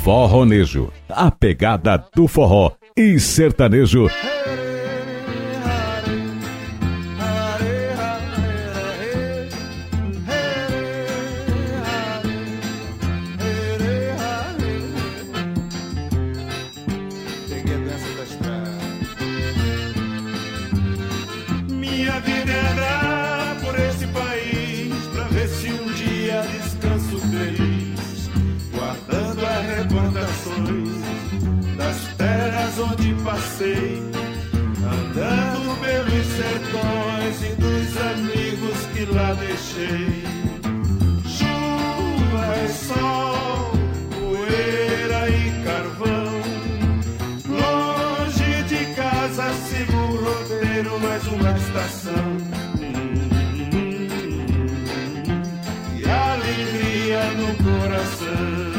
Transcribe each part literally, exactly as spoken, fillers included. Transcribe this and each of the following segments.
Forronejo, a pegada do forró e sertanejo. Minha vida é andar por esse país pra ver se um dia descanso feliz, guardando as recordações das terras onde passei, andando pelos sertões e dos amigos que lá deixei. Chuva e sol, poeira e carvão, longe de casa sigo o roteiro, mais uma estação. E alegria no coração.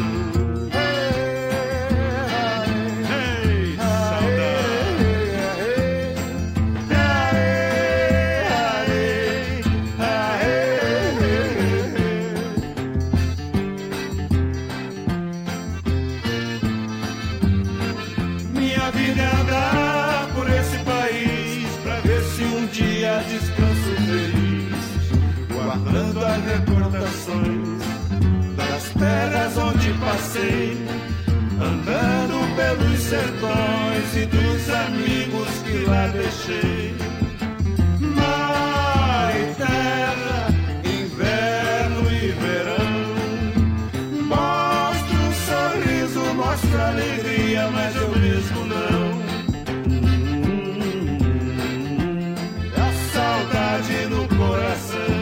Das terras onde passei, andando pelos sertões e dos amigos que lá deixei. Mar e terra, inverno e verão, mostro um sorriso, mostro alegria, mas eu mesmo não. A saudade no coração.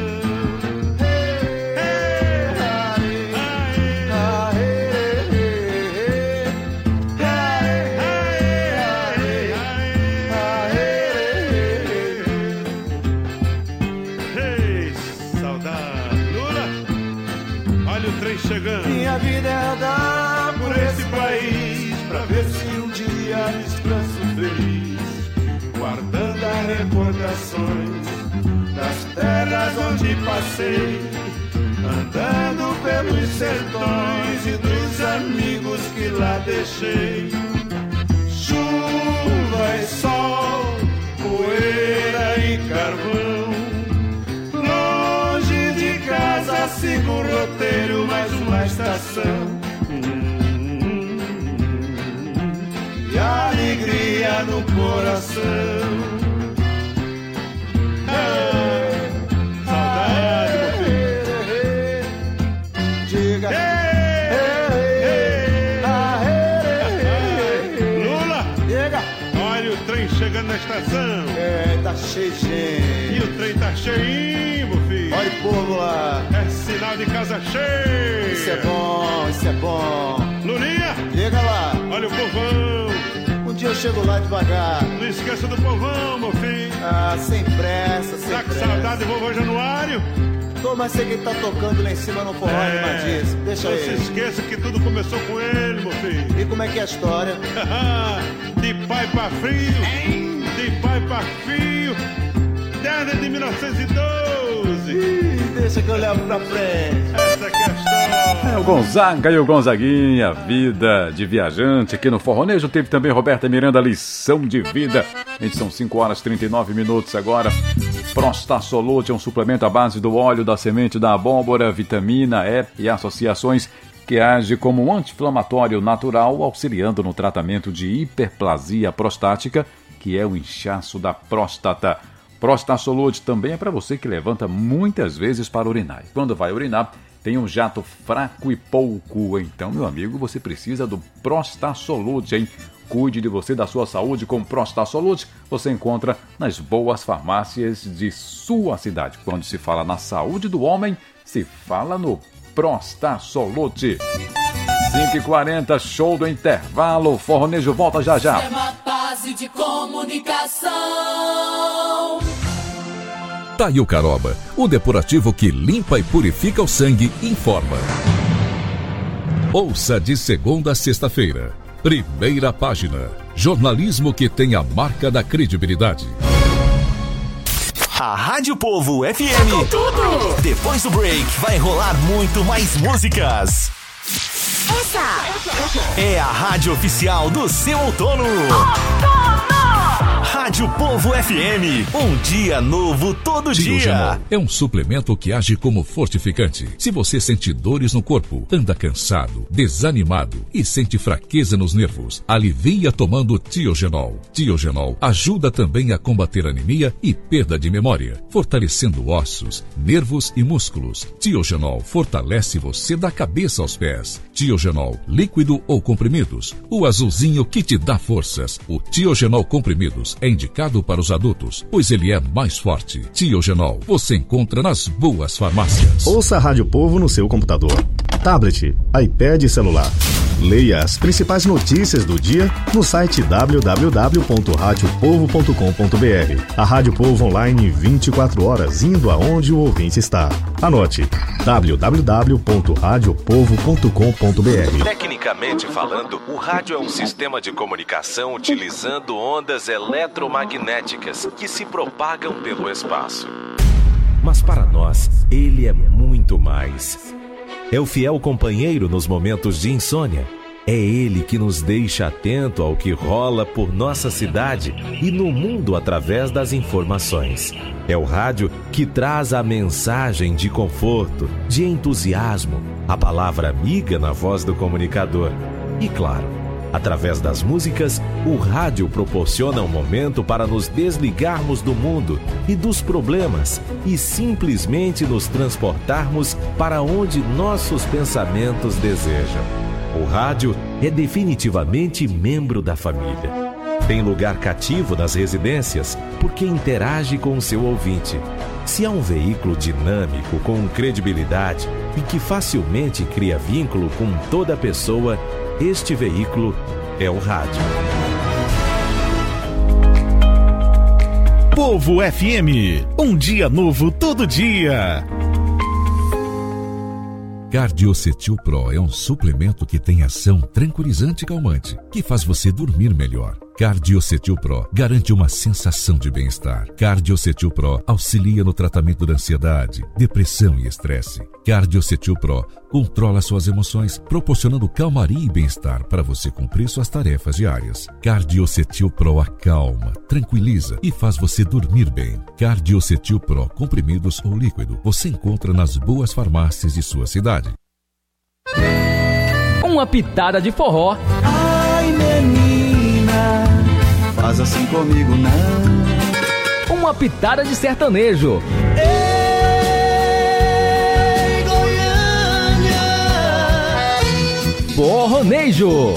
Minha vida é andar por esse país pra ver se um dia descanso feliz, guardando as recordações das terras onde passei, andando pelos sertões e dos amigos que lá deixei. Chuva e sol, poeira e carvão, longe de casa sigo o roteiro, mais uma estação. E alegria no coração. Hey, saudade, meu filho. Diga. Lula, diga. Olha o trem chegando na estação. É, tá cheio de gente. E o trem tá cheinho, meu filho. Olha o povo lá. É sinal de casa cheia. Isso é bom, isso é bom. Lulinha, chega lá. Olha o povão. Um dia eu chego lá devagar. Não esqueça do povão, meu filho. Ah, sem pressa, sem tá pressa. Tá com saudade do vovô Januário? Tô, mas sei que ele tá tocando lá em cima no forró, é, Matias. Deixa não ele. Não se esqueça que tudo começou com ele, meu filho. E como é que é a história? De pai pra filho. Hein? De pai pra filho. Desde mil novecentos e doze. Ih, deixa que eu levo pra frente. Essa que é a história. É o Gonzaga e o Gonzaguinha, vida de viajante aqui no Forronejo. Teve também Roberta Miranda, lição de vida. Gente, são cinco horas e trinta e nove minutos agora. Prostasolute é um suplemento à base do óleo da semente da abóbora, vitamina E e associações que age como um anti-inflamatório natural, auxiliando no tratamento de hiperplasia prostática, que é o inchaço da próstata. Prostasolute também é para você que levanta muitas vezes para urinar. Quando vai urinar, tem um jato fraco e pouco. Então, meu amigo, você precisa do Prostasolute, hein? Cuide de você, da sua saúde com Prostasolute. Você encontra nas boas farmácias de sua cidade. Quando se fala na saúde do homem, se fala no Prostasolute. cinco e quarenta, show do intervalo. Forronejo volta já já. Sistema Base de Comunicação. Taio Caroba, o depurativo que limpa e purifica o sangue, informa. Ouça de segunda a sexta-feira. Primeira página. Jornalismo que tem a marca da credibilidade. A Rádio Povo F M. Com tudo. Depois do break, vai rolar muito mais músicas. Essa é a rádio oficial do seu outono. Rádio Povo F M, um dia novo todo dia. Tiogenol é um suplemento que age como fortificante. Se você sente dores no corpo, anda cansado, desanimado e sente fraqueza nos nervos, alivia tomando Tiogenol. Tiogenol ajuda também a combater anemia e perda de memória, fortalecendo ossos, nervos e músculos. Tiogenol fortalece você da cabeça aos pés. Tiogenol, líquido ou comprimidos, o azulzinho que te dá forças. O Tiogenol comprimidos é indicado para os adultos, pois ele é mais forte. Tiogenol, você encontra nas boas farmácias. Ouça a Rádio Povo no seu computador, tablet, iPad e celular. Leia as principais notícias do dia no site w w w ponto rádio povo ponto com ponto b r. A Rádio Povo online vinte e quatro horas, indo aonde o ouvinte está. Anote: w w w ponto rádio povo ponto com ponto b r. Tecnicamente falando, o rádio é um sistema de comunicação utilizando ondas eletromagnéticas que se propagam pelo espaço. Mas para nós, ele é muito mais. É o fiel companheiro nos momentos de insônia. É ele que nos deixa atento ao que rola por nossa cidade e no mundo através das informações. É o rádio que traz a mensagem de conforto, de entusiasmo, a palavra amiga na voz do comunicador. E claro, através das músicas, o rádio proporciona um momento para nos desligarmos do mundo e dos problemas e simplesmente nos transportarmos para onde nossos pensamentos desejam. O rádio é definitivamente membro da família. Tem lugar cativo nas residências porque interage com o seu ouvinte. Se há um veículo dinâmico, com credibilidade e que facilmente cria vínculo com toda pessoa, este veículo é o rádio. Povo F M, um dia novo todo dia. Cardiocetil Pro é um suplemento que tem ação tranquilizante e calmante, que faz você dormir melhor. Cardiocetil Pro garante uma sensação de bem-estar. Cardiocetil Pro auxilia no tratamento da ansiedade, depressão e estresse. Cardiocetil Pro controla suas emoções, proporcionando calmaria e bem-estar para você cumprir suas tarefas diárias. Cardiocetil Pro acalma, tranquiliza e faz você dormir bem. Cardiocetil Pro, comprimidos ou líquido, você encontra nas boas farmácias de sua cidade. Uma pitada de forró. Ai, menina, faz assim comigo não. Uma pitada de sertanejo. Ei, Goiânia. Forronejo.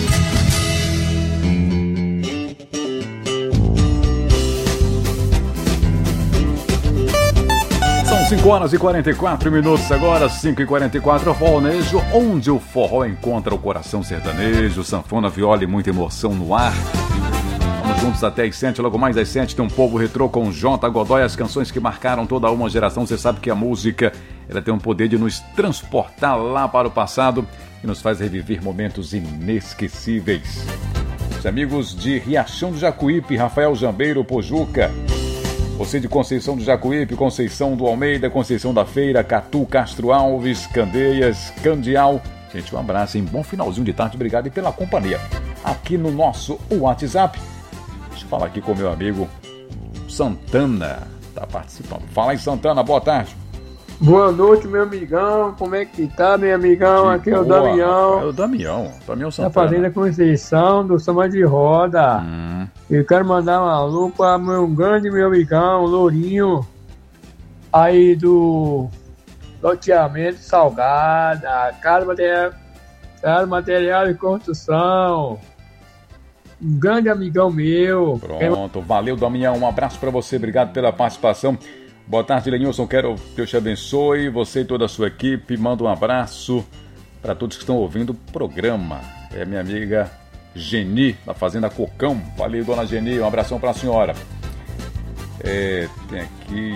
São cinco horas e quarenta e quatro minutos agora, cinco e quarenta e quatro, Forronejo, onde o forró encontra o coração sertanejo, sanfona, viola e muita emoção no ar. Vamos juntos até as sete, logo mais às sete tem um Povo Retrô com J. Godoy, as canções que marcaram toda uma geração. Você sabe que a música, ela tem um poder de nos transportar lá para o passado e nos faz reviver momentos inesquecíveis. Os amigos de Riachão do Jacuípe, Rafael Jambeiro, Pojuca. Você de Conceição do Jacuípe, Conceição do Almeida, Conceição da Feira, Catu, Castro Alves, Candeias, Candial. Gente, um abraço, hein? Bom finalzinho de tarde, obrigado e pela companhia. Aqui no nosso WhatsApp, deixa eu falar aqui com o meu amigo Santana, tá participando. Fala aí, Santana, boa tarde. Boa noite, meu amigão, como é que tá, meu amigão? Que aqui é o boa. Damião. É o Damião, Damião Santana. Da Fazenda Conceição, do Samba de Roda. Hum. Eu quero mandar um alô para meu grande meu amigão, Lourinho, aí do loteamento Salgada, Casa Material, Casa Material de Construção. Um grande amigão meu. Pronto, valeu, Damião, um abraço para você, obrigado pela participação. Boa tarde, Lenilson, quero que Deus te abençoe, você e toda a sua equipe, manda um abraço para todos que estão ouvindo o programa. É minha amiga Geni, da Fazenda Cocão. Valeu, dona Geni, um abração para a senhora. É, tem aqui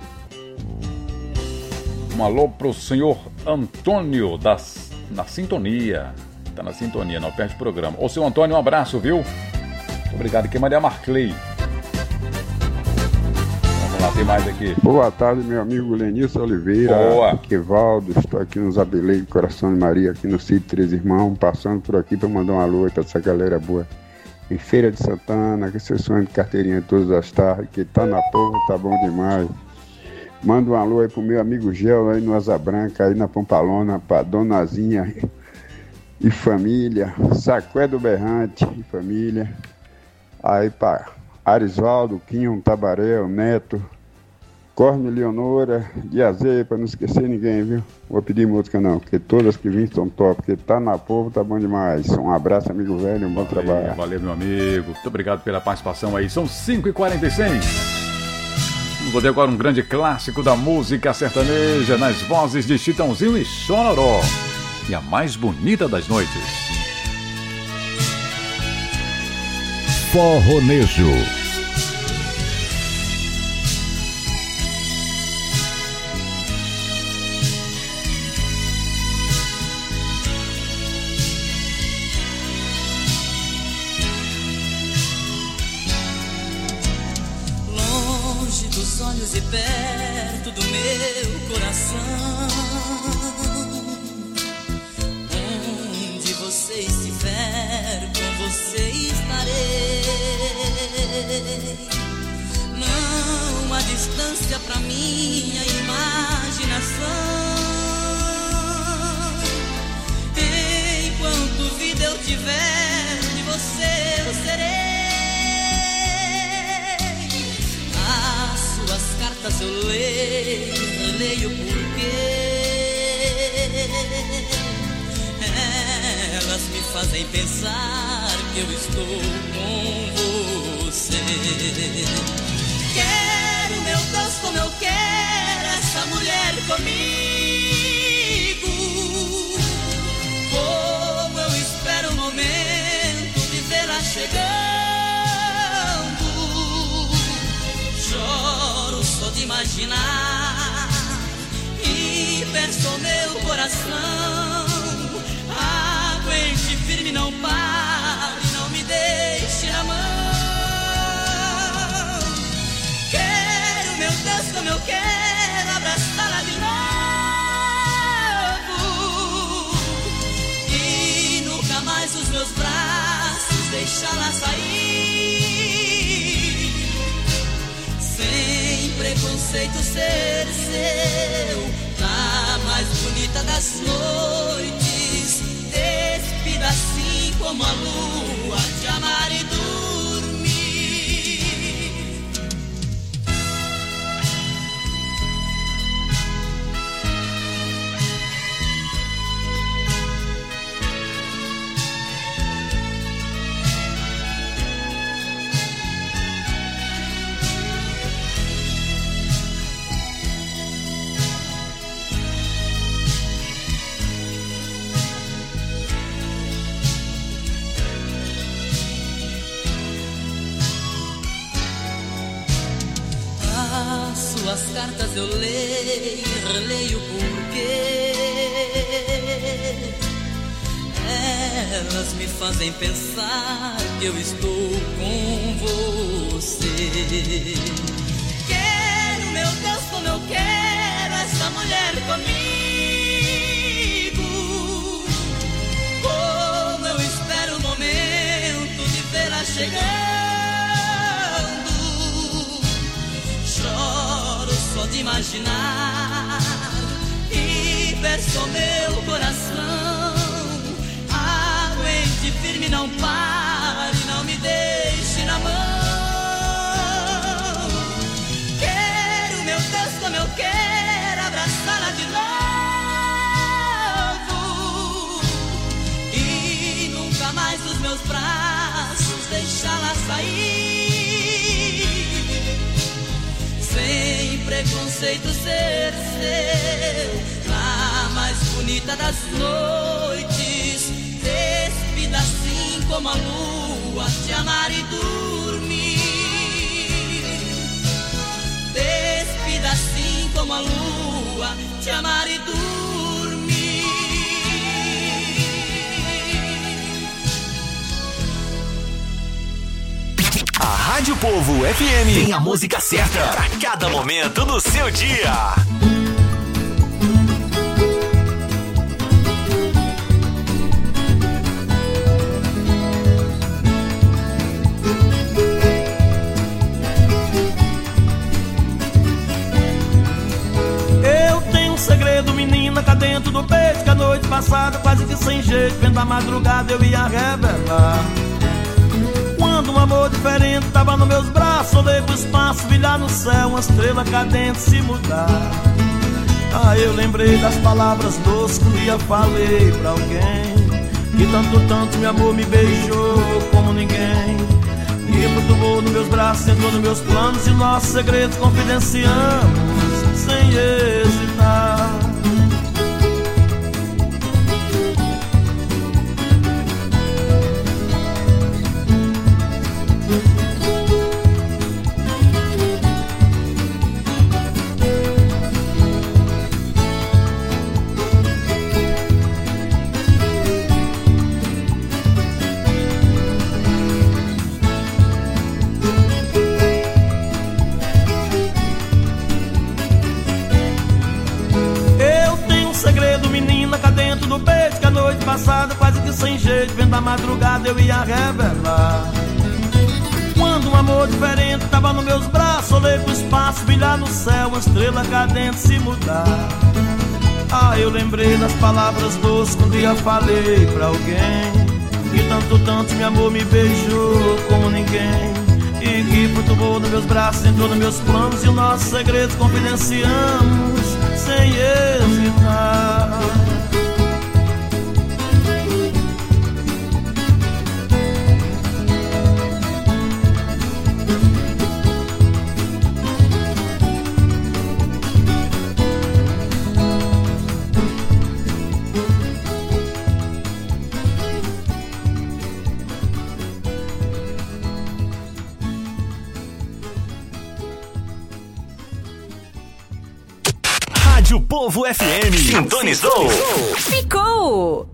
um alô para o senhor Antônio, das, na sintonia. Tá na sintonia, não perde o programa. Ô, seu Antônio, um abraço, viu? Muito obrigado. Quem manda é a Marclay. Vamos Vamos lá, tem mais aqui. Boa tarde, meu amigo Lenilson Oliveira. Boa. Equivaldo, estou aqui nos Abeleiros do Coração de Maria, aqui no sítio Três Irmãos, passando por aqui para mandar uma alô para essa galera boa. Em Feira de Santana, que vocês sonham de carteirinha todas as tardes, que tá na povo, tá bom demais. Manda um alô aí pro meu amigo Gel aí no Asa Branca, aí na Pampalona, pra Donazinha e família, Sacué do Berrante e família, aí pra Arisvaldo, Quinho, Tabarel, Neto, Corne Leonora, de Azeia, pra não esquecer ninguém, viu? Vou pedir música não, porque todas que vêm estão top, porque tá na povo, tá bom demais. Um abraço, amigo velho, um bom valeu, trabalho. Valeu, meu amigo. Muito obrigado pela participação aí. São cinco e quarenta e seis. Vamos ouvir agora um grande clássico da música sertaneja nas vozes de Chitãozinho e Chororó. E a mais bonita das noites. Forronejo. Longe dos olhos e perto do meu coração, onde você estiver, com você estarei. Não há distância pra minha imaginação. Enquanto vida eu tiver, de você eu serei. As suas cartas eu leio, leio porque elas me fazem pensar que eu estou com você. Quero, meu Deus, como eu quero essa mulher comigo. Como eu espero o momento de vê-la chegando. Choro só de imaginar e perco meu coração. Aguente firme, não pare, não me deixe na mão. Quero, meu Deus, como eu quero abraçá-la de novo e nunca mais os meus braços deixá-la sair. Sem preconceito ser seu, na mais bonita das noites, despida assim como a lua, te amar e dormir. Suas cartas eu leio, releio porque elas me fazem pensar que eu estou com você. Quero, meu Deus, como eu quero essa mulher comigo. Como eu espero o momento de vê-la chegando. Choro só de imaginar e perco meu coração. Aguente firme, não pare, não me deixe na mão. Quero, meu Deus, como eu quero abraçá-la de novo e nunca mais dos meus braços deixá-la sair. Sem preconceito ser seu, na mais bonita das noites, despida assim como a lua, te amar e dormir. Despida assim como a lua, te amar e dormir. A Rádio Povo F M tem a música certa pra cada momento do seu dia. Eu tenho um segredo, menina, cá dentro do peito, que a noite passada, quase que sem jeito, vendo a madrugada eu ia revelar. Quando um amor diferente tava nos meus braços, olhei pro espaço, vi lá no céu uma estrela cadente se mudar. Ah, eu lembrei das palavras doces que um dia falei pra alguém, que tanto, tanto meu amor me beijou como ninguém. E perturbou nos meus braços, entrou nos meus planos, e nossos segredos confidenciamos sem hesitar. Passada, quase que sem jeito, vendo a madrugada eu ia revelar. Quando um amor diferente tava nos meus braços, olhei pro espaço, vi lá no céu uma estrela cadente se mudar. Ah, eu lembrei das palavras doces que um dia falei pra alguém, que tanto, tanto meu amor me beijou como ninguém. E que perturbou nos meus braços, entrou nos meus planos, e os nossos segredos confidenciamos sem hesitar. Rádio Povo F M. Sintonizou. Ficou.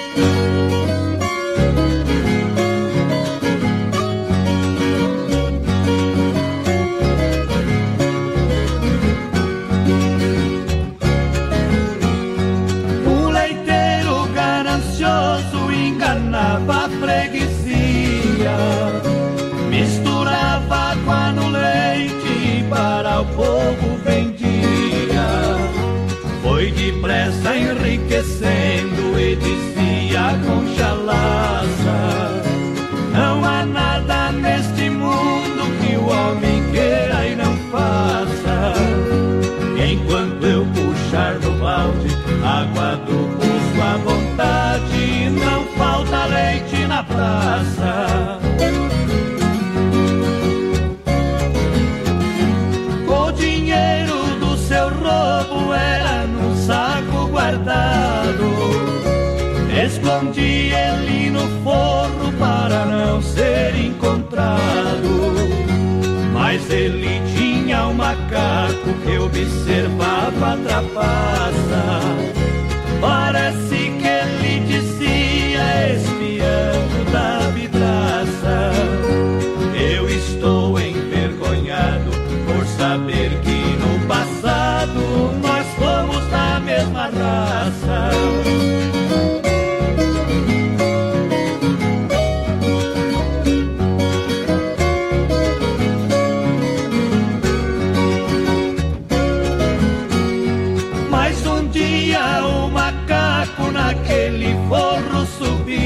O leiteiro ganancioso enganava a freguesia, misturava água no leite para o povo vendia. Foi depressa enriquecendo e dizia com chalaça: não há nada neste mundo que o homem queira e não faça. Enquanto eu puxar do balde água do poço à vontade, não falta leite na praça. O dinheiro do seu roubo era num saco guardado, escondi ele no forro para não ser encontrado. Mas ele tinha um macaco que observava a trapaça. Parece que ele dizia, espiando da vidraça: eu estou envergonhado por saber que no passado nós fomos da mesma raça. Mas um dia o macaco naquele forro subiu,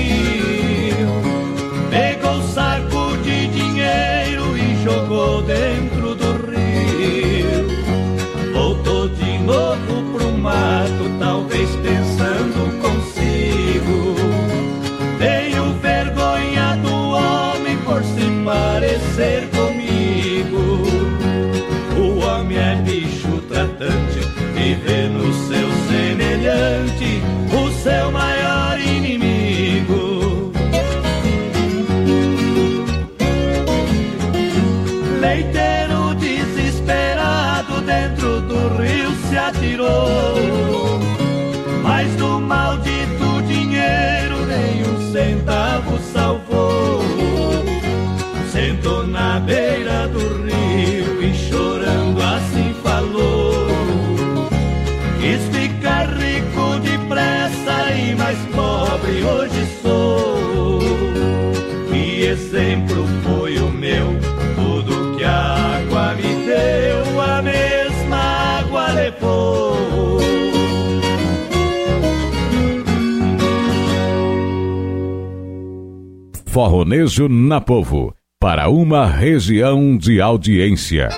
pegou o saco de dinheiro e jogou dentro do rio. Voltou de novo pro mato, talvez pensando consigo: tenho vergonha do homem por se parecer comigo. O homem é bicho tratante, vive no seu semelhante, o seu maior mais pobre hoje sou. Que exemplo foi o meu, tudo que a água me deu, a mesma água levou. Forronejo na Povo, para uma região de audiência.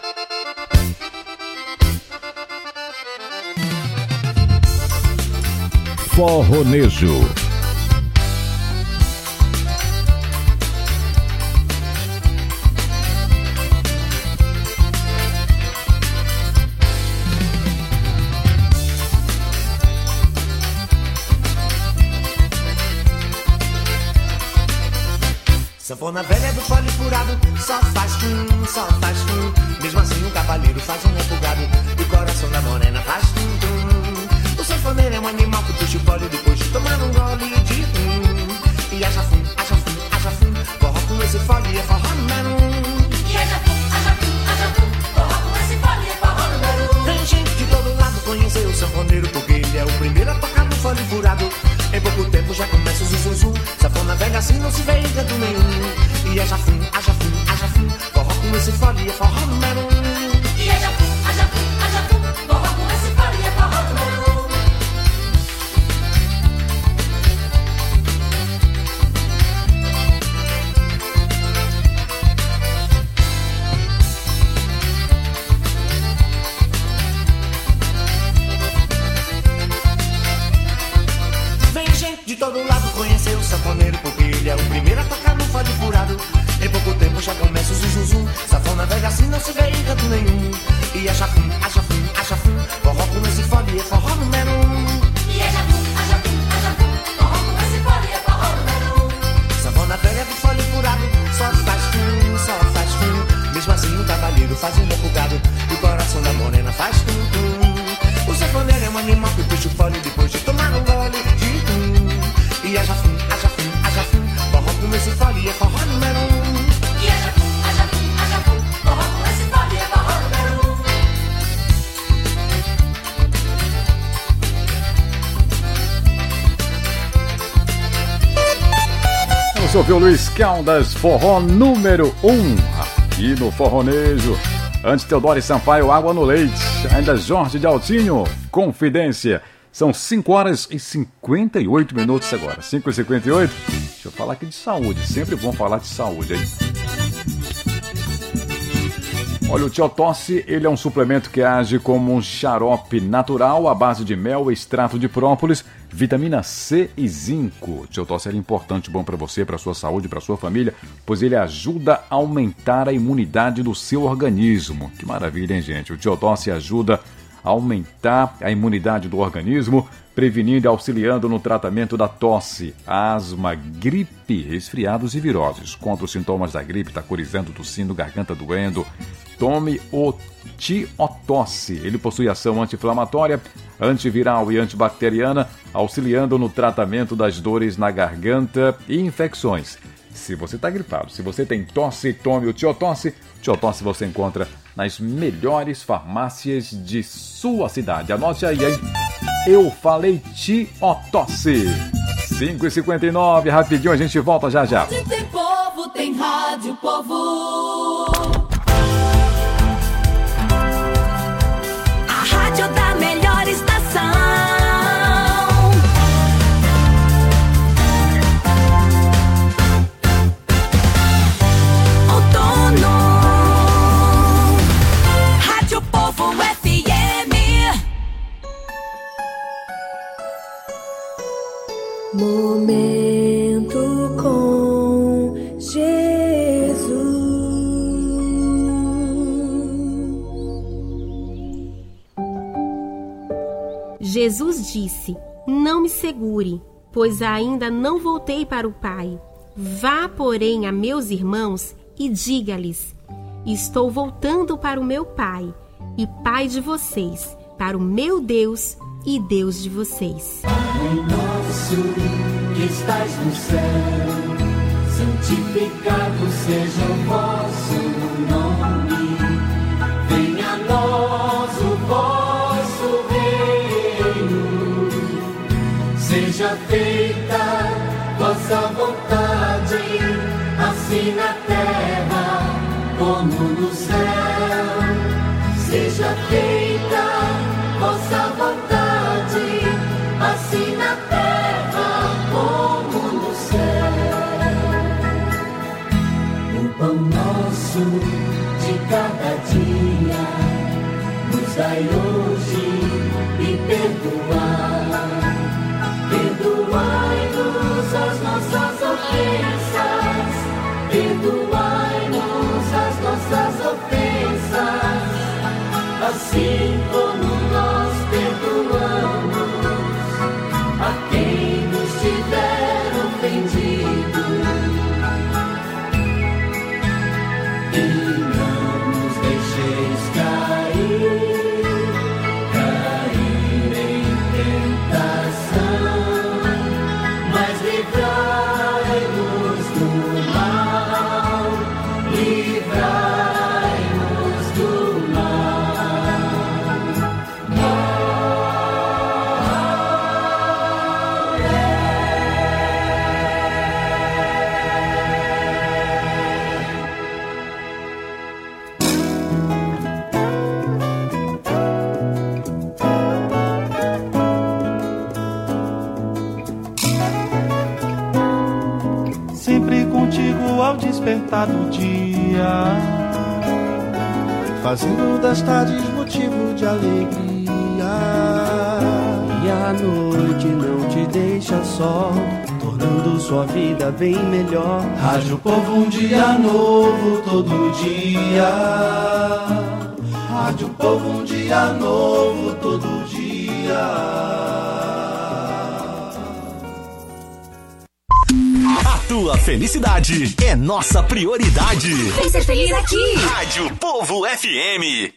Forronejo. Sanfona velha do fole furado, só faz tum, só faz tum. Mesmo assim o cavaleiro faz um refugado, e o coração da morena faz tum, tum. O sanfoneiro é um animal que puxa o fole depois de tomar um gole de tum. E acha fum, acha fum, acha fum, forró com esse fole é forró número um. E acha fum, acha fum, acha fum, forró com esse fole é forró número um. Tem gente de todo lado conhecer o sanfoneiro, porque ele é o primeiro a tocar no fole furado. Em pouco tempo já começa o zum-zum-zum. Sanfona velha assim não se vê em canto nenhum. E é jafum, a jafum, a jafum, forró com esse fole é forró número um. E é jafum, a jafum, a jafum, forró com esse fole é forró número um. De todo lado conhecer o sanfoneiro, porque ele é o primeiro a tocar no fole furado. Em pouco tempo já começa o zum-zum-zum. Sanfona velha assim não se vê em canto nenhum. E é jafum, a jafum, a jafum, forró com esse fole é forró número um. E é jafum, a jafum, a jafum, forró com esse fole é forró número um. Sanfona velha do fole furado, só faz fum, só faz fum. Mesmo assim o cavaleiro faz um refugado, e o coração da morena faz tum, tum. O sanfoneiro é um animal que puxa o fole depois de tomar um gole de tum. E a jafum, a jafum, a jafum, forró com esse fole é forró número um. E a jafum, a jafum, a jafum, forró com esse fole é forró número um. Você ouviu Luiz Caldas, forró número um, aqui no Forronejo. Antes Teodoro Sampaio, Água no Leite. Ainda Jorge de Altinho, Confidência. São cinco horas e cinquenta e oito minutos agora. cinco e cinquenta e oito. Deixa eu falar aqui de saúde. Sempre bom falar de saúde aí. Olha, o Tiotosse, ele é um suplemento que age como um xarope natural à base de mel, extrato de própolis, vitamina C e zinco. O Tiotosse é importante, bom para você, para sua saúde, para sua família, pois ele ajuda a aumentar a imunidade do seu organismo. Que maravilha, hein, gente? O Tiotosse ajuda a aumentar a imunidade do organismo, prevenindo e auxiliando no tratamento da tosse, asma, gripe, resfriados e viroses. Contra os sintomas da gripe, tá corizando, tossindo, garganta doendo, tome o Tiotosse. Ele possui ação anti-inflamatória, antiviral e antibacteriana, auxiliando no tratamento das dores na garganta e infecções. Se você está gripado, se você tem tosse, tome o Tiotosse. Tiotosse você encontra nas melhores farmácias de sua cidade. Anote aí, hein? Eu falei Tiotosse. cinco e cinquenta e nove, rapidinho, a gente volta já já. Onde tem povo, tem rádio, povo. A rádio da melhor estação. Momento com Jesus. Jesus disse: não me segure, pois ainda não voltei para o Pai. Vá, porém, a meus irmãos e diga-lhes: estou voltando para o meu Pai e Pai de vocês, para o meu Deus e Deus de vocês. Pai nosso que estás no céu, santificado seja o vosso nome. Venha a nós o vosso reino. Seja Seja feita vossa vontade, assim na terra como no céu. Seja feita vossa vontade, assim na terra como no céu. O pão nosso de cada dia nos dai hoje e perdoai. Perdoai-nos as nossas ofensas, perdoai-nos as nossas ofensas, assim como nós perdoamos a quem nos tiver ofendido. E não nos deixeis cair, cair em tentação, mas livrai-nos do mal, livrai-nos do mal. Sempre contigo ao despertar do dia, fazendo das tardes motivo de alegria. E a noite não te deixa só, tornando sua vida bem melhor. Rádio Povo, um dia novo todo dia. Rádio Povo, um dia novo todo dia. Tua felicidade é nossa prioridade. Vem ser feliz aqui. Rádio Povo F M.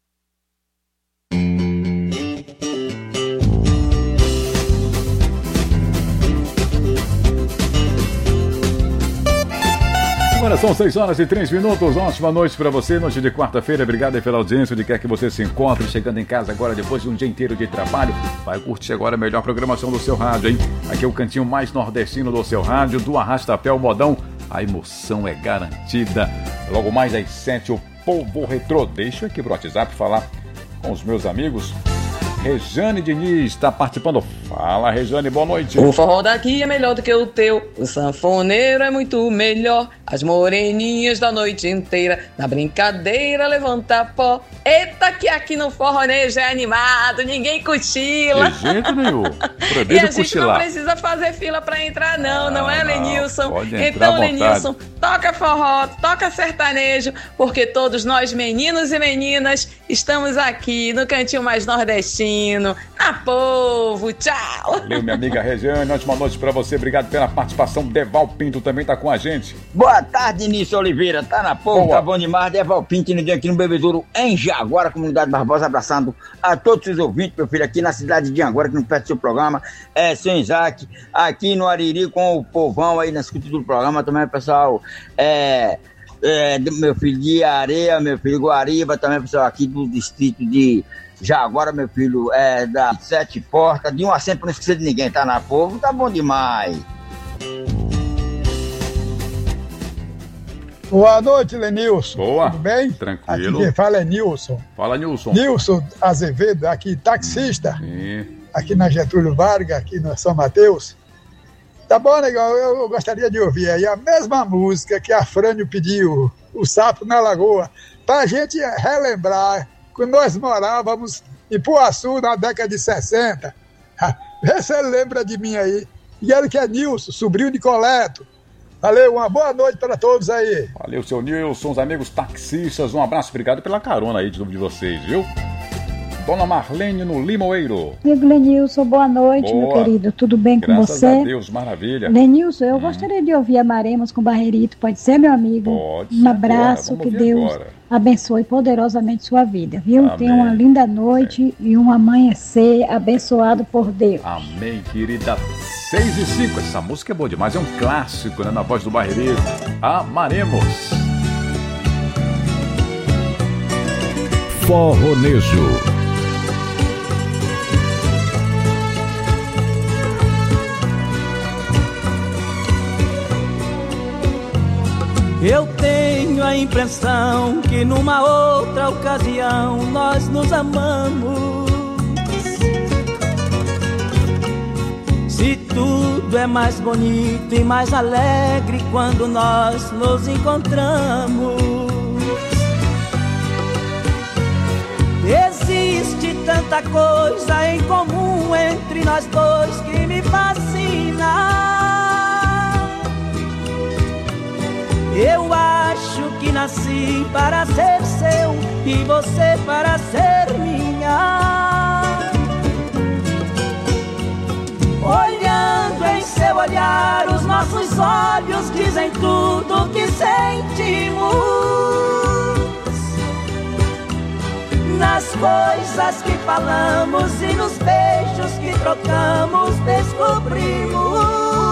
Agora são seis horas e três minutos. Ótima noite para você, noite de quarta-feira. Obrigado aí pela audiência, onde quer que você se encontre. Chegando em casa agora, depois de um dia inteiro de trabalho, vai curtir agora a melhor programação do seu rádio, hein? Aqui é o cantinho mais nordestino do seu rádio, do Arrastapé ao Modão. A emoção é garantida. Logo mais às sete, o Povo Retrô. Deixa eu aqui pro WhatsApp falar com os meus amigos. Rejane Diniz está participando. Fala, Rejane, boa noite. O forró daqui é melhor do que o teu, o sanfoneiro é muito melhor. As moreninhas da noite inteira, na brincadeira levanta pó. Eita que aqui no forronejo é animado, ninguém cochila. De jeito nenhum. E a gente não precisa fazer fila pra entrar não, ah, não é, Lenilson? Pode entrar então, à vontade. Lenilson, toca forró, toca sertanejo, porque todos nós meninos e meninas estamos aqui no cantinho mais nordestino, na Povo. Tchau. Valeu, minha amiga Regiane, ótima noite pra você, obrigado pela participação. Deval Pinto também tá com a gente. Boa tarde, Início Oliveira, tá na Povo, tá bom demais. Deval Pinto aqui no Bebedouro, em Jaguara, comunidade Barbosa, abraçando a todos os ouvintes, meu filho, aqui na cidade de Jaguara, que não perde seu programa, é seu Isaac, aqui no Ariri com o povão aí na escuta do programa, também pessoal, é... É, meu filho de Areia, meu filho de Guariba, também pessoal aqui do distrito de Jaguara, meu filho é da Sete Portas, de um assento pra não esquecer de ninguém, tá na Povo, tá bom demais. Boa noite, Lenilson. Boa. Tudo bem? Tranquilo. Aqui quem fala é Nilson. Fala, Nilson. Nilson Azevedo, aqui taxista, Sim. aqui na Getúlio Vargas, aqui no São Mateus. Tá bom, negão, eu gostaria de ouvir aí a mesma música que a Frânio pediu, O Sapo na Lagoa, pra gente relembrar quando nós morávamos em Puaçu na década de sessenta. Vê se ele lembra de mim aí. E ele que é Nilson, sobrinho de Coleto. Valeu, uma boa noite para todos aí. Valeu, seu Nilson, os amigos taxistas, um abraço, obrigado pela carona aí de novo de vocês, viu? Dona Marlene no Limoeiro. Amigo Lenilson, boa noite, boa. Meu querido. Tudo bem Graças com você? Graças a Deus, maravilha. Lenilson, eu hum. gostaria de ouvir Amaremos com Barreirito. Pode ser, meu amigo? Pode. Um abraço, que Deus agora. abençoe poderosamente sua vida, viu? Amém. Tenha uma linda noite é. e um amanhecer abençoado por Deus. Amém, querida. seis e cinco, essa música é boa demais, é um clássico, né? Na voz do Barreirito. Amaremos. Forronejo. Eu tenho a impressão que numa outra ocasião nós nos amamos. Se tudo é mais bonito e mais alegre quando nós nos encontramos. Existe tanta coisa em comum entre nós dois que me fascina. Eu acho que nasci para ser seu e você para ser minha. Olhando em seu olhar, os nossos olhos dizem tudo o que sentimos. Nas coisas que falamos e nos beijos que trocamos, descobrimos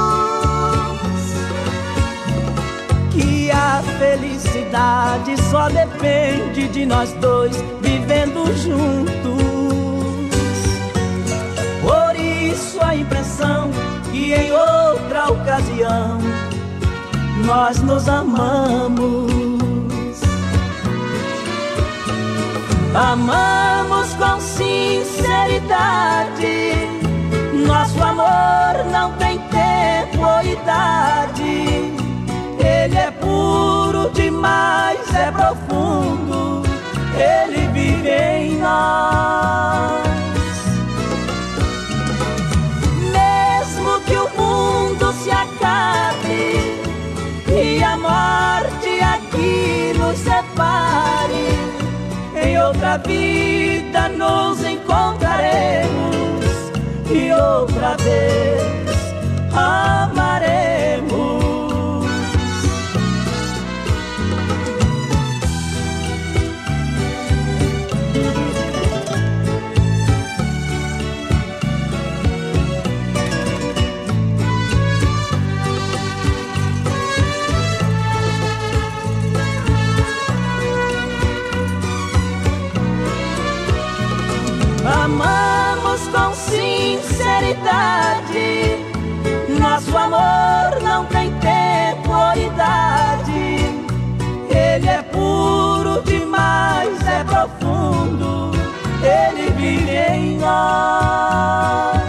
que a felicidade só depende de nós dois vivendo juntos. Por isso a impressão que em outra ocasião nós nos amamos. Amamos com sinceridade, nosso amor não tem tempo ou idade. Ele é puro demais, é profundo, ele vive em nós. Mesmo que o mundo se acabe e a morte aqui nos separe, em outra vida nos encontraremos e outra vez amaremos. Amamos com sinceridade, nosso amor não tem tempo ou idade. Ele é puro demais, é profundo, ele vive em nós.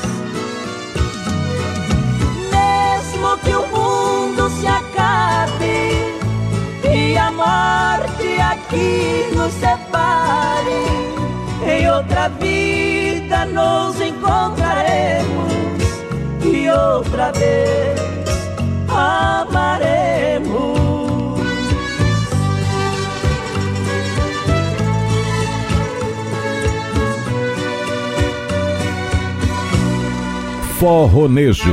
Mesmo que o mundo se acabe e a morte aqui nos separe, em outra vida nos encontraremos e outra vez amaremos. Forronejo.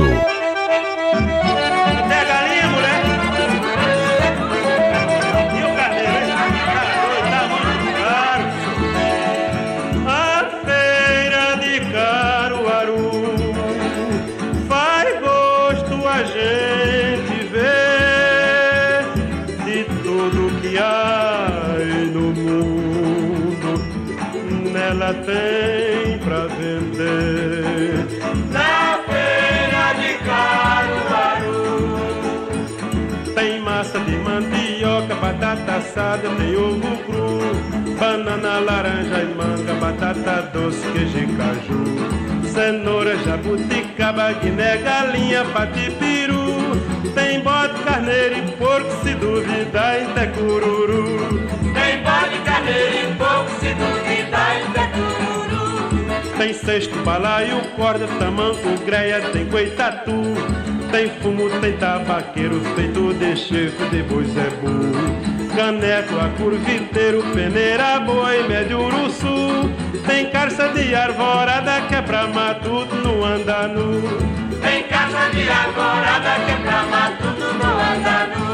Ela tem pra vender na feira de Caruaru. Tem massa de mandioca, batata assada, tem ovo cru, banana, laranja e manga, batata doce, queijo e caju, cenoura, jabuticaba, guiné, galinha, patipiru. Tem bode, carneiro e porco, se duvidar, até cururu. Tem bode, carneiro e porco, se duvidar, até cururu. Tem cesto, balaio, corda, tamanco, greia, tem coitatu. Tem fumo, tem tabaqueiro, feito de chefe de boi zebu. Caneco, acurviteiro, peneira, boi, médio, uruçu. Tem carça de arvorada, que é pra matuto, não anda nu. Tem carça de arvorada, que é pra matuto, não anda nu.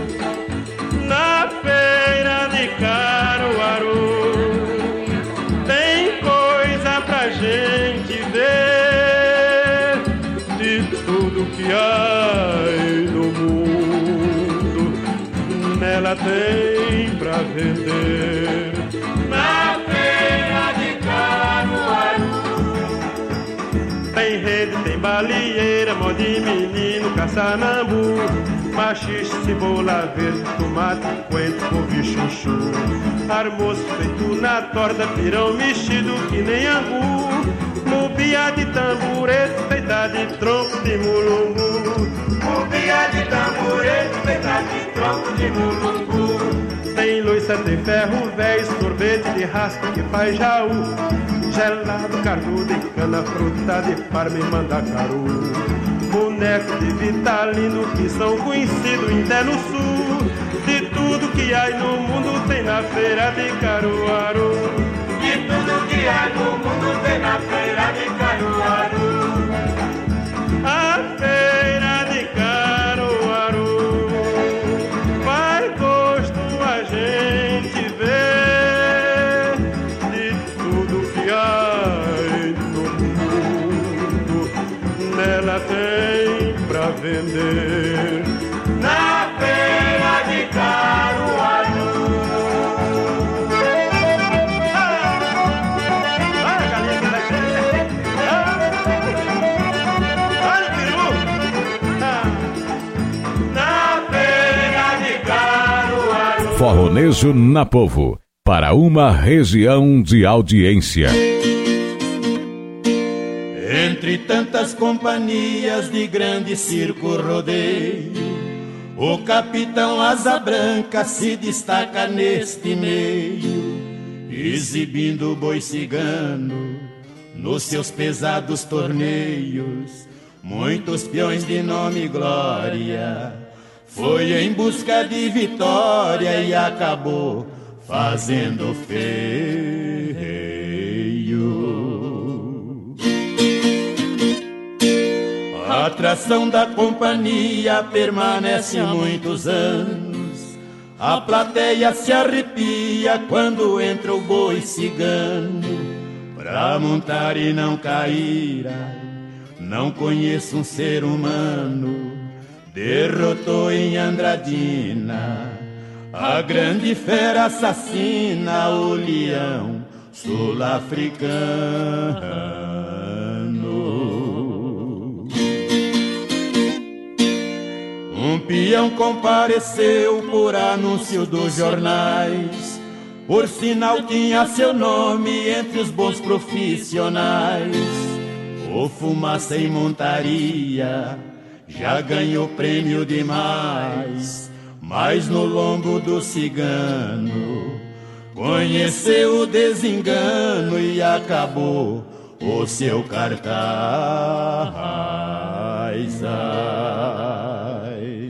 Na feira de Caruaru tem coisa pra gente ver, de tudo que há no mundo, nela tem pra vender. Na feira de Caruaru tem rede, tem balieira, mó de menino, caçanambu, machixe, cebola verde, tomate, coentro, couve, chuchu. Armoço feito na torta, pirão mexido que nem angu. Mubia de tamborete, feita de tronco de mulungu. Mubia de tamborete, feita de tronco de mulungu. Tem loiça, tem ferro, véi, sorvete de raspa que faz jaú. Gelado, carnudo e cana, fruta de Parma e Mandacaru. Boneco de Vitalino que são conhecidos até no sul. De tudo que há no mundo tem na feira de Caruaru. De tudo que há no mundo tem na feira de Caruaru. A feira de Caruaru faz gosto a gente ver. De tudo que há no mundo nela tem pra vender. Na feira de Caruaru. Olha, galinha que vai ser. Olha o peru. Na feira de Caruaru. Forronejo na Povo, para uma região de audiência. Entre tantas companhias de grande circo rodeio, o capitão Asa Branca se destaca neste meio, exibindo o boi cigano nos seus pesados torneios. Muitos peões de nome e glória foi em busca de vitória e acabou fazendo feio. A atração da companhia permanece há muitos anos. A plateia se arrepia quando entra o boi cigano. Pra montar e não cair, não conheço um ser humano. Derrotou em Andradina a grande fera assassina, o leão sul-africano. Um peão compareceu por anúncio dos jornais, por sinal tinha seu nome entre os bons profissionais. O Fumaça em montaria já ganhou prêmio demais, mas no lombo do cigano conheceu o desengano e acabou o seu cartaz. Ai.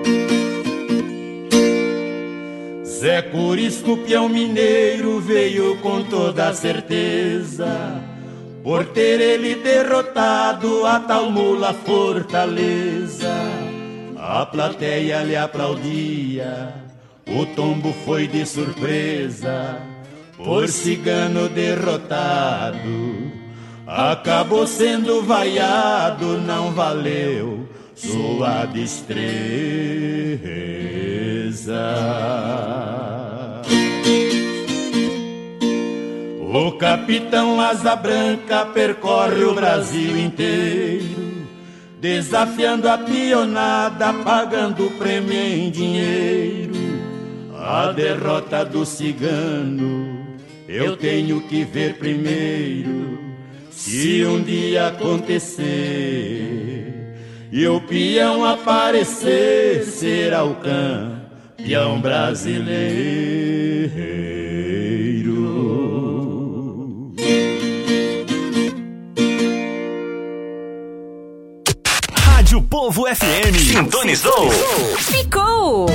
Zé Curisco, peão mineiro, veio com toda certeza, por ter ele derrotado a tal mula Fortaleza. A plateia lhe aplaudia, o tombo foi de surpresa, por cigano derrotado, acabou sendo vaiado, não valeu sua destreza. O capitão Asa Branca percorre o Brasil inteiro, desafiando a pionada, pagando prêmio em dinheiro. A derrota do cigano eu tenho que ver primeiro, se um dia acontecer e o peão aparecer, será o campeão brasileiro. Rádio Povo F M. Sintonizou? Ficou!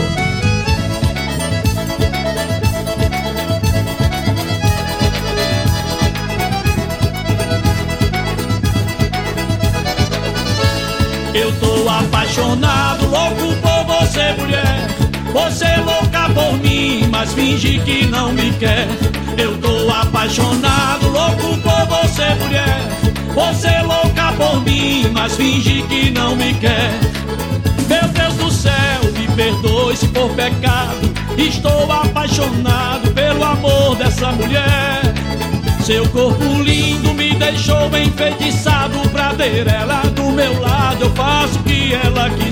Eu tô apaixonado, louco por você, mulher. Você é louca por mim, mas finge que não me quer. Eu tô apaixonado, louco por você, mulher. Você é louca por mim, mas finge que não me quer. Meu Deus do céu, me perdoe se for pecado. Estou apaixonado pelo amor dessa mulher. Seu corpo lindo me deixou enfeitiçado. Pra ter ela do meu lado, eu faço o que ela quiser.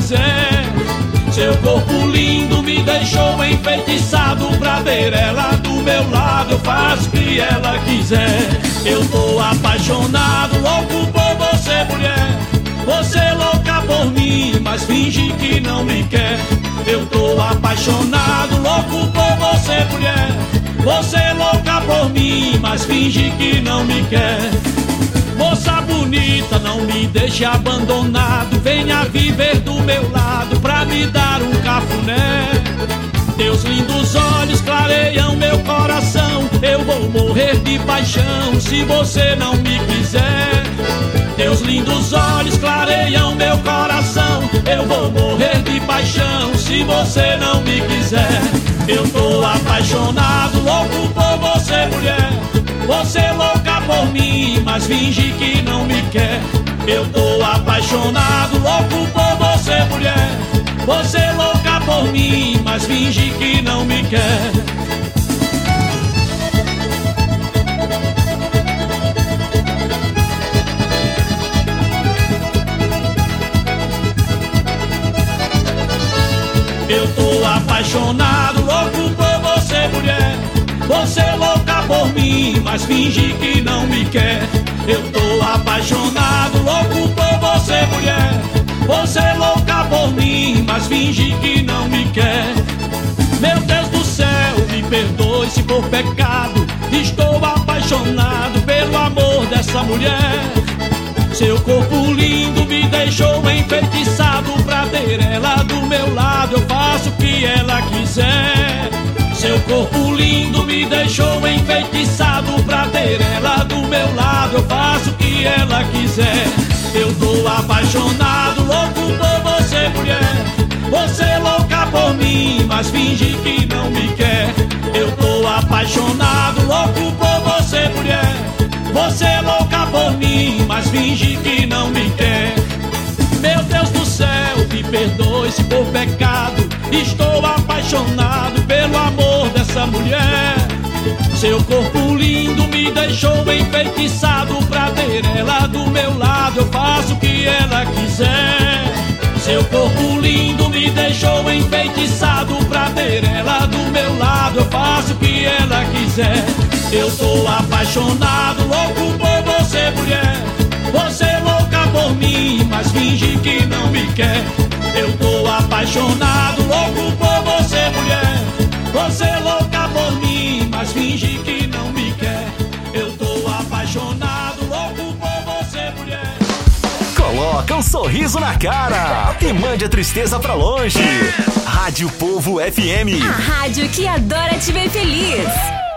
deixou enfeitiçado. Pra ter ela do meu lado eu faço o que ela quiser. Eu tô apaixonado, louco por você, mulher. Você é louca por mim, mas finge que não me quer. Eu tô apaixonado, louco por você, mulher. Você é louca por mim, mas finge que não me quer. Moça bonita, não me deixe abandonado. Venha viver do meu lado pra me dar um cafuné. Teus lindos olhos clareiam meu coração. Eu vou morrer de paixão se você não me quiser. Teus lindos olhos clareiam meu coração. Eu vou morrer de paixão se você não me quiser. Eu tô apaixonado, louco por você, mulher. Você é louca por mim, mas finge que não me quer. Eu tô apaixonado, louco por você, mulher. Você é louca por mim, mas finge que não me quer. Eu tô apaixonado, louco por você, mulher. Você é louca por mim, mas finge que não me quer. Eu tô apaixonado, louco por você, mulher. Você é louca por mim, mas finge que não me quer. Meu Deus do céu, me perdoe se for pecado. Estou apaixonado pelo amor dessa mulher. Seu corpo lindo me deixou enfeitiçado. Pra ter ela do meu lado eu faço o que ela quiser. Seu corpo lindo me deixou enfeitiçado. Pra ter ela do meu lado eu faço o que ela quiser. Eu tô apaixonado, louco por você, mulher. Você é louca por mim, mas finge que não me quer. Eu tô apaixonado, louco por você, mulher. Você é louca por mim, mas finge que não me quer. Meu Deus do céu, me perdoe se for pecado. Estou apaixonado pelo amor dessa mulher. Seu corpo lindo me deixou enfeitiçado. Pra ter ela do meu lado eu faço o que ela quiser. Seu corpo lindo me deixou enfeitiçado. Pra ter ela do meu lado eu faço o que ela quiser. Eu tô apaixonado, louco por você, mulher. Você é louca por mim, mas finge que não me quer. Eu tô apaixonado, louco por você, mulher. Você é louca por mim, mas finge que não me quer. Eu tô apaixonado, louco por você, mulher. Coloca um sorriso na cara e mande a tristeza pra longe. Rádio Povo F M. A rádio que adora te ver feliz.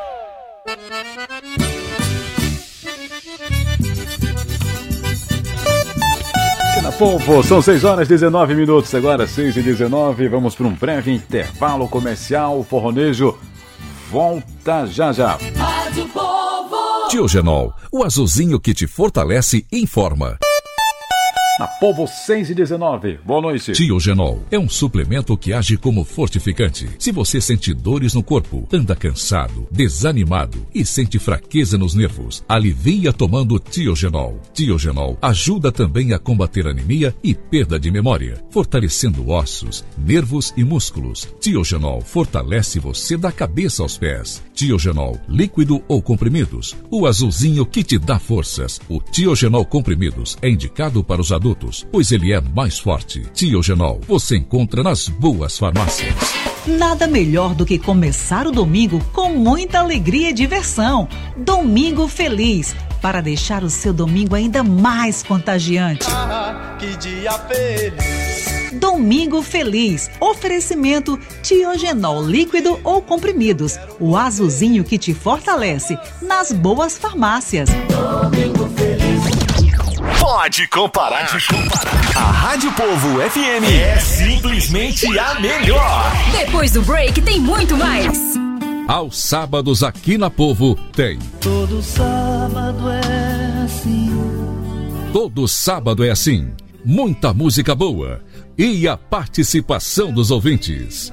Na Povo, são seis horas e dezenove minutos, agora seis e dezenove, vamos para um breve intervalo comercial. O Forronejo volta já já. Rádio Povo. Tiogenol, o azulzinho que te fortalece e informa. Na Povo seis e dezenove, boa noite. Tiogenol é um suplemento que age como fortificante. Se você sente dores no corpo, anda cansado, desanimado e sente fraqueza nos nervos, alivia tomando Tiogenol. Tiogenol ajuda também a combater anemia e perda de memória, fortalecendo ossos, nervos e músculos. Tiogenol fortalece você da cabeça aos pés. Tiogenol, líquido ou comprimidos, o azulzinho que te dá forças. O Tiogenol comprimidos é indicado para os adultos, pois ele é mais forte. Tiogenol, você encontra nas boas farmácias. Nada melhor do que começar o domingo com muita alegria e diversão. Domingo Feliz, para deixar o seu domingo ainda mais contagiante. Ah, que dia feliz. Domingo Feliz, oferecimento Tiogenol líquido ou comprimidos, o azulzinho que te fortalece, nas boas farmácias. Domingo Feliz. Pode comparar. Pode comparar. A Rádio Povo F M é simplesmente a melhor. Depois do break tem muito mais. Aos sábados aqui na Povo tem. Todo sábado é assim. Todo sábado é assim. Muita música boa e a participação dos ouvintes.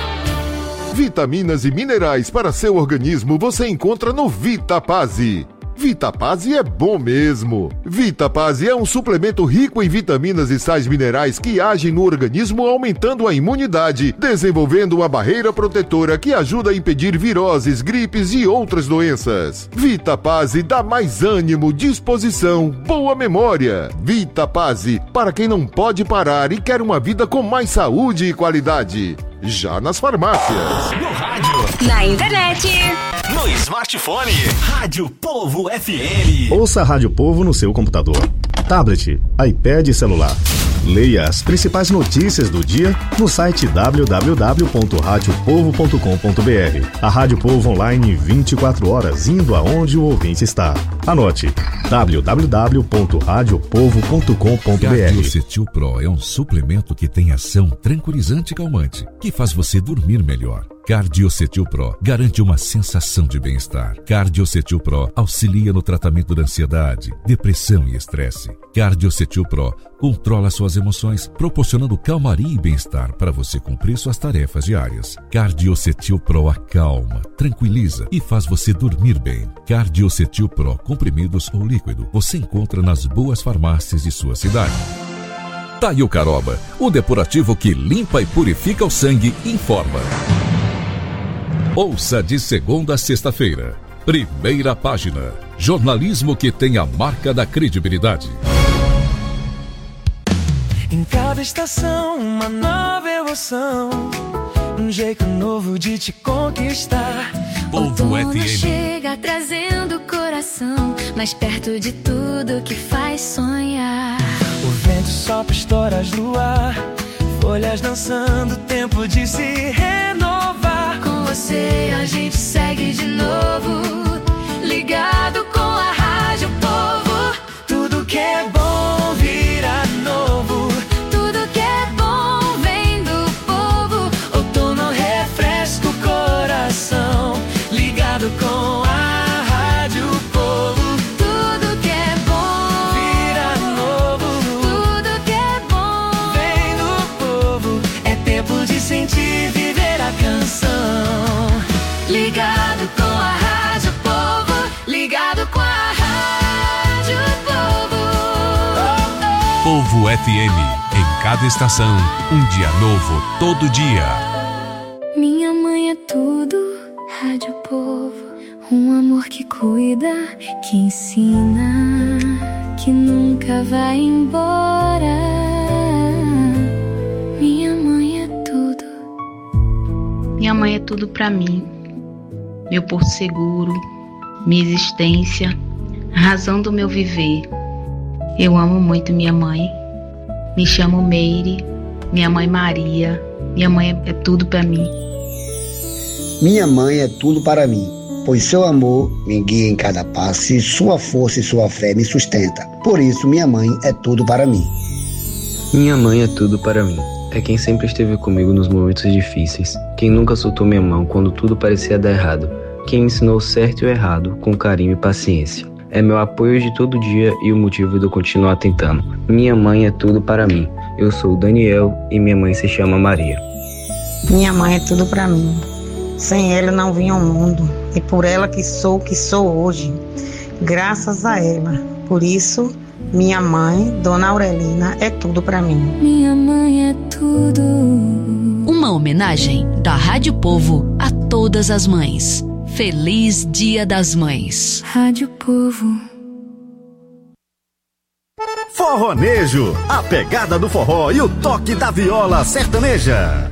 Vitaminas e minerais para seu organismo você encontra no Vita Pazzi. Vitapase é bom mesmo. Vitapase é um suplemento rico em vitaminas e sais minerais que agem no organismo aumentando a imunidade, desenvolvendo uma barreira protetora que ajuda a impedir viroses, gripes e outras doenças. Vitapase dá mais ânimo, disposição, boa memória. Vitapase, para quem não pode parar e quer uma vida com mais saúde e qualidade. Já nas farmácias. No rádio. Na internet. No smartphone. Rádio Povo F M. Ouça a Rádio Povo no seu computador, tablet, iPad e celular. Leia as principais notícias do dia no site w w w ponto rádio povo ponto com ponto b r. A Rádio Povo online vinte e quatro horas, indo aonde o ouvinte está. Anote: w w w ponto rádio povo ponto com ponto b r. Cardiocetil Pro é um suplemento que tem ação tranquilizante e calmante, que faz você dormir melhor. Cardiocetil Pro garante uma sensação de bem-estar. Cardiocetil Pro auxilia no tratamento da ansiedade, depressão e estresse. Cardiocetil Pro controla suas emoções, proporcionando calmaria e bem-estar para você cumprir suas tarefas diárias. Cardiocetil Pro acalma, tranquiliza e faz você dormir bem. Cardiocetil Pro, comprimidos ou líquido, você encontra nas boas farmácias de sua cidade. Taio Caroba, o depurativo que limpa e purifica o sangue, informa. Ouça de segunda a sexta-feira. Primeira página. Jornalismo que tem a marca da credibilidade. Em cada estação, uma nova emoção. Um jeito novo de te conquistar. Povo F M chega trazendo o coração mais perto de tudo que faz sonhar. O vento sopra estoras no ar, folhas dançando, tempo de se renovar. Com você a gente segue de novo, ligado com a Rádio Povo. Tudo que é bom vira novo, tudo que é bom vem do povo. Outono refresca o coração, ligado com a Rádio Povo. Tudo que é bom vira novo, tudo que é bom vem do povo. É tempo de sentir, viver a canção. Ligado com a Rádio Povo, ligado com a Rádio Povo. Povo F M, em cada estação, um dia novo, todo dia. Minha mãe é tudo, Rádio Povo. Um amor que cuida, que ensina, que nunca vai embora. Minha mãe é tudo. Minha mãe é tudo pra mim. Meu porto seguro, minha existência, a razão do meu viver. Eu amo muito minha mãe. Me chamo Meire, minha mãe Maria. Minha mãe é tudo para mim. Minha mãe é tudo para mim, pois seu amor me guia em cada passo e sua força e sua fé me sustenta. Por isso minha mãe é tudo para mim. Minha mãe é tudo para mim. É quem sempre esteve comigo nos momentos difíceis, quem nunca soltou minha mão quando tudo parecia dar errado, quem me ensinou o certo e o errado com carinho e paciência. É meu apoio de todo dia e o motivo de eu continuar tentando. Minha mãe é tudo para mim. Eu sou o Daniel e minha mãe se chama Maria. Minha mãe é tudo para mim. Sem ela eu não vinha ao mundo, e por ela que sou o que sou hoje. Graças a ela. Por isso, minha mãe, Dona Aurelina, é tudo para mim. Minha mãe é tudo. Uma homenagem da Rádio Povo a todas as mães. Feliz Dia das Mães. Rádio Povo. Forronejo, a pegada do forró e o toque da viola sertaneja.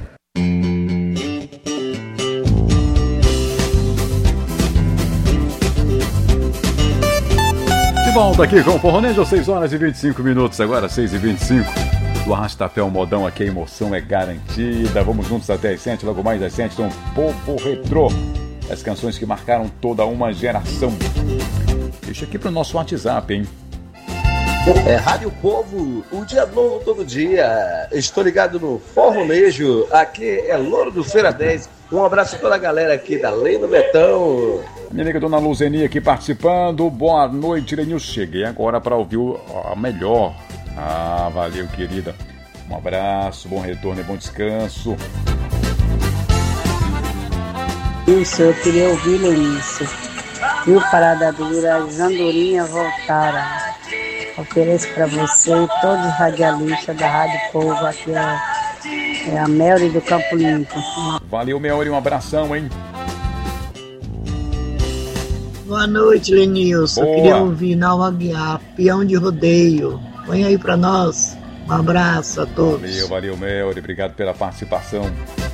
De volta aqui com o Forronejo, seis horas e vinte e cinco minutos, agora seis e vinte e cinco. Do Arrastapé Modão, aqui a emoção é garantida. Vamos juntos até as sete, logo mais às sete, com Povo Retrô. As canções que marcaram toda uma geração. Deixa aqui pro nosso WhatsApp, hein? É Rádio Povo, o dia novo todo dia. Estou ligado no Forronejo. Aqui é Louro do Feira dez. Um abraço a toda a galera aqui da Lei do Betão. Minha amiga Dona Luzeni aqui participando. Boa noite, Lenil. Cheguei agora para ouvir a melhor. Ah, valeu, querida. Um abraço, bom retorno e bom descanso. Isso, eu queria ouvir, Lourenço. e o Parada Dura, as andorinhas voltaram. Ofereço para você e todos os radialistas da Rádio Povo, aqui é, é a Melri do Campo Limpo. Valeu, Melri, um abração, hein? Boa noite, Lenilson. Boa. Queria ouvir Nova Guiar, peão de rodeio. Põe aí pra nós. Um abraço a todos. Valeu, valeu, Melri. Obrigado pela participação.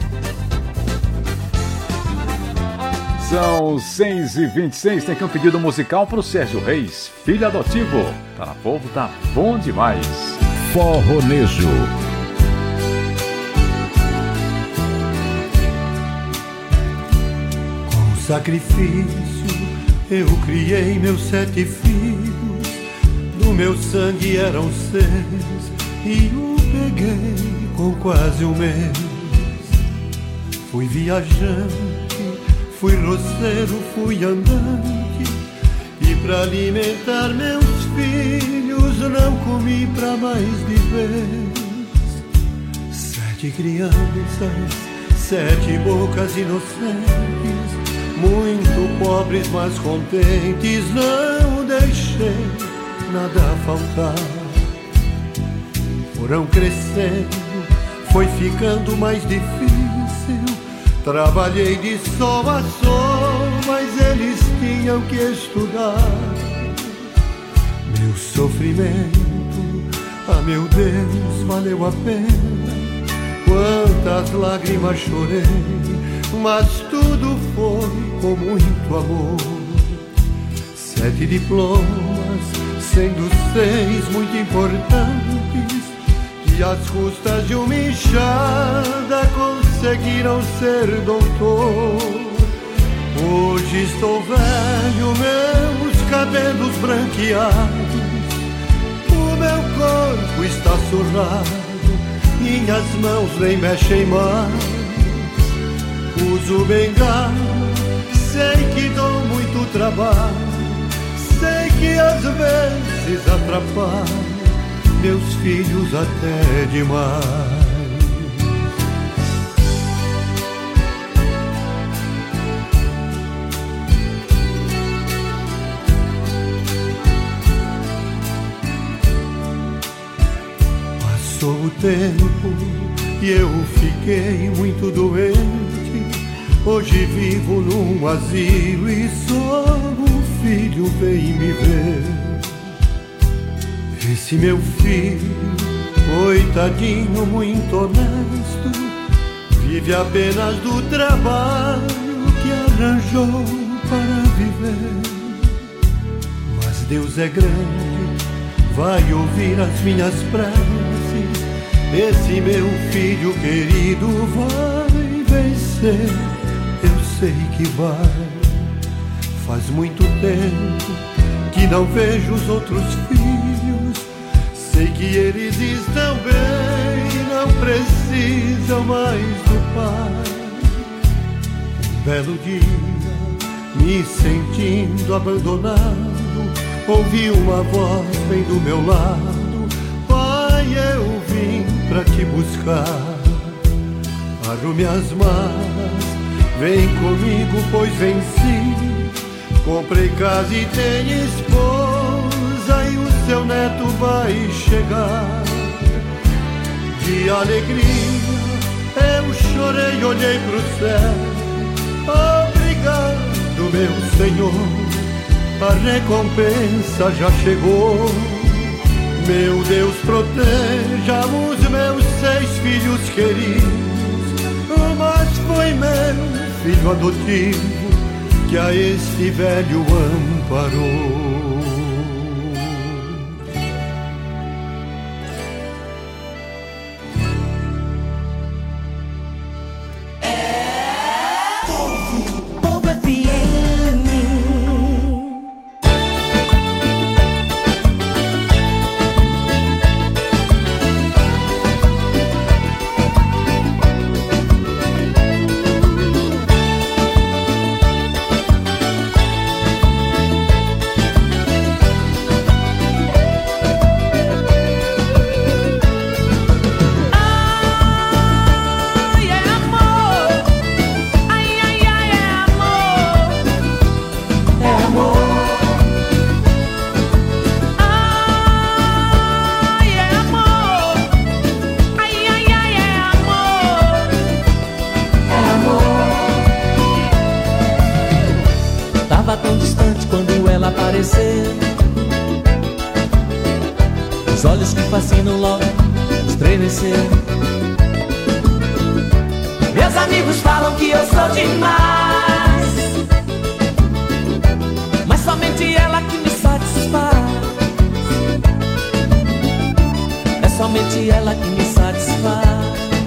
São seis e vinte e seis. Tem aqui um pedido musical pro Sérgio Reis, filho adotivo. Tá na Povo, tá bom demais. Forronejo. Com sacrifício eu criei meus sete filhos, do meu sangue eram seis, e o peguei com quase um mês. Fui viajante, fui roceiro, fui andante, e pra alimentar meus filhos não comi pra mais de vez. Sete crianças, sete bocas inocentes, muito pobres, mas contentes, não deixei nada faltar. Foram crescendo, foi ficando mais difícil, trabalhei de sol a sol, mas eles tinham que estudar. Meu sofrimento, ah meu Deus, valeu a pena, quantas lágrimas chorei, mas tudo foi com muito amor. Sete diplomas, sendo seis muito importantes, que às custas de uma enxada conseguiram ser doutor. Hoje estou velho, meus cabelos branqueados, o meu corpo está surrado, minhas mãos nem mexem mais. Uso bengala, sei que dou muito trabalho, sei que às vezes atrapalho meus filhos até demais. Passou o tempo e eu fiquei muito doente. Hoje vivo num asilo e só um filho vem me ver. Esse meu filho, coitadinho, muito honesto, vive apenas do trabalho que arranjou para viver. Mas Deus é grande, vai ouvir as minhas preces. Esse meu filho querido vai vencer, eu sei que vai. Faz muito tempo que não vejo os outros filhos, sei que eles estão bem, não precisam mais do pai. Um belo dia, me sentindo abandonado, ouvi uma voz bem do meu lado: pai, eu vim pra te buscar. Arrume as malas, vem comigo, pois venci. Comprei casa e tenho esposa, e o seu neto vai chegar. De alegria eu chorei, olhei pro céu. Obrigado, meu Senhor, a recompensa já chegou. Meu Deus, proteja os meus seis filhos queridos, mas foi meu filho adotivo que a este velho amparou. aparecer, os olhos que fascinam logo estremecer. Meus amigos falam que eu sou demais, mas somente ela que me satisfaz. É somente ela que me satisfaz.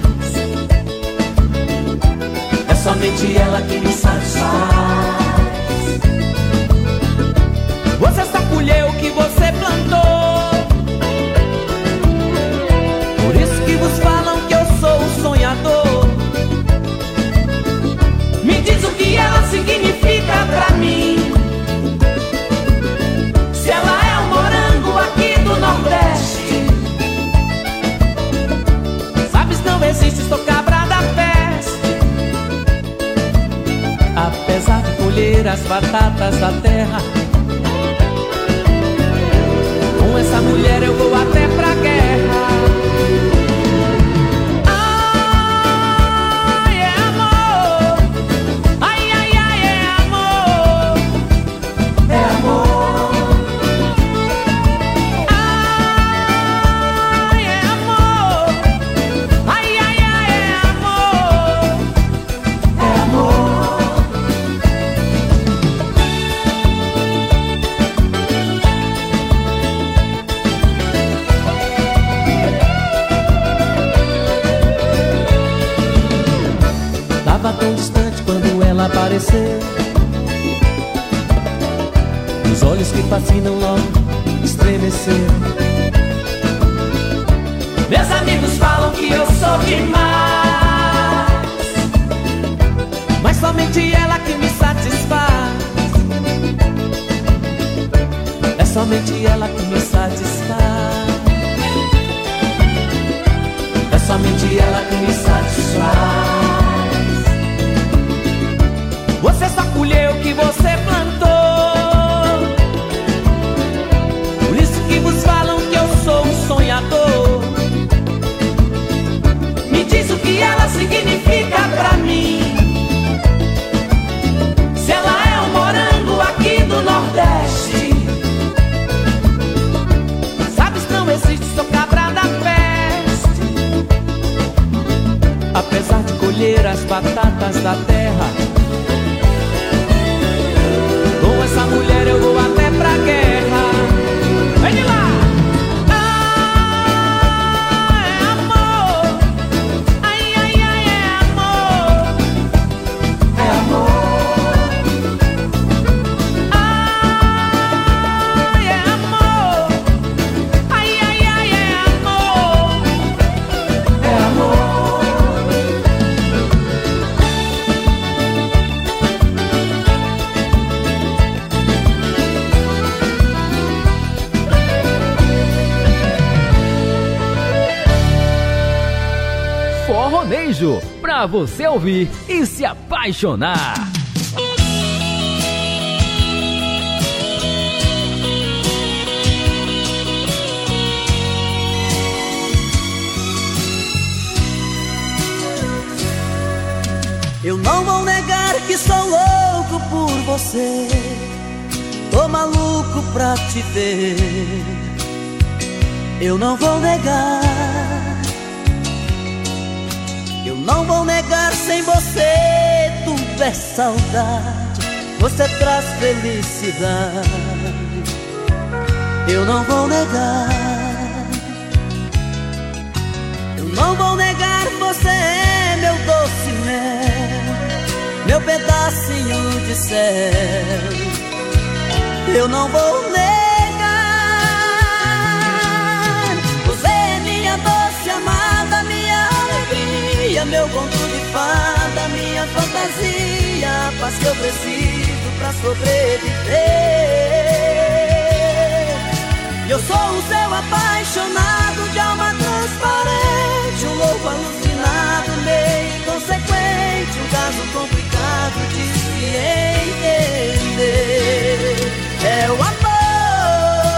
É somente ela que me satisfaz. Você só colheu o que você plantou, por isso que vos falam que eu sou um sonhador. Me diz o que ela significa pra mim, se ela é um morango aqui do Nordeste. Sabes, não existe, estou cabra da peste. Apesar de colher as batatas da terra, com essa mulher eu vou até pra guerra. Ai, é amor. Ai, ai, ai, é amor. É amor. Ai, é amor. Ai, ai, ai, é amor. É amor. Tava tão distante quando ela apareceu, os olhos que fascinam logo estremeceram. Meus amigos falam que eu sou demais, mas somente ela que me satisfaz. É somente ela que me satisfaz. é somente ela que me satisfaz. Você só colheu o que você plantou, por isso que vos falam que eu sou um sonhador. Me diz o que ela significa pra mim, se ela é um morango aqui do Nordeste. Sabes, não existe, sou cabra da peste. Apesar de colher as batatas da terra, com essa mulher eu vou até pra guerra. Vem de lá! Ah, é amor. Ai, ai, ai, é amor. É amor. Ai, é amor. Ai, ai, ai, é amor. É amor. Forronejo, pra você ouvir e se apaixonar. Eu não vou negar que sou louco por você, tô maluco pra te ver. Eu não vou negar, eu não vou negar, sem você tudo é saudade, você traz felicidade. Eu não vou negar, eu não vou negar, você é meu doce mel, meu pedacinho de céu. Eu não vou negar, você é minha doce amada, minha alegria, meu conto de fada, minha fantasia, a paz que eu preciso pra sobreviver. Eu sou o seu apaixonado,